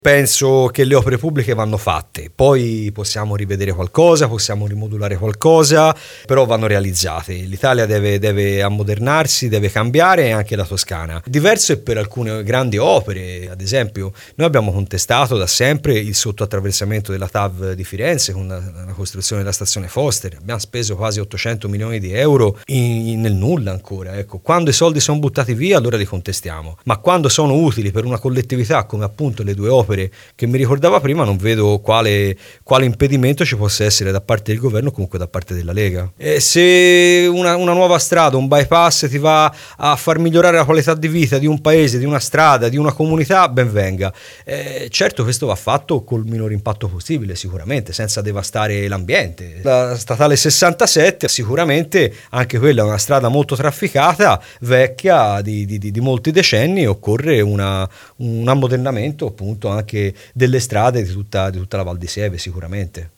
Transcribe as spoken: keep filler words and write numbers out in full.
Penso che le opere pubbliche vanno fatte, poi possiamo rivedere qualcosa, possiamo rimodulare qualcosa, però vanno realizzate. L'Italia deve, deve ammodernarsi, deve cambiare, e anche la Toscana. Diverso è per alcune grandi opere, ad esempio noi abbiamo contestato da sempre il sottoattraversamento della T A V di Firenze con la, la costruzione della stazione Foster. Abbiamo speso quasi ottocento milioni di euro in, in, nel nulla ancora. Ecco, quando i soldi sono buttati via allora li contestiamo, ma quando sono utili per una collettività come appunto le due opere che mi ricordava prima, non vedo quale, quale impedimento ci possa essere da parte del governo o comunque da parte della Lega. E se una, una nuova strada, un bypass ti va a far migliorare la qualità di vita di un paese, di una strada, di una comunità, ben venga. Eh, certo, questo va fatto col minore impatto possibile, sicuramente, senza devastare l'ambiente. La statale sessantasette sicuramente anche quella è una strada molto trafficata, vecchia di, di, di molti decenni, e occorre una, un ammodernamento appunto anche delle strade di tutta, di tutta la Val di Sieve sicuramente.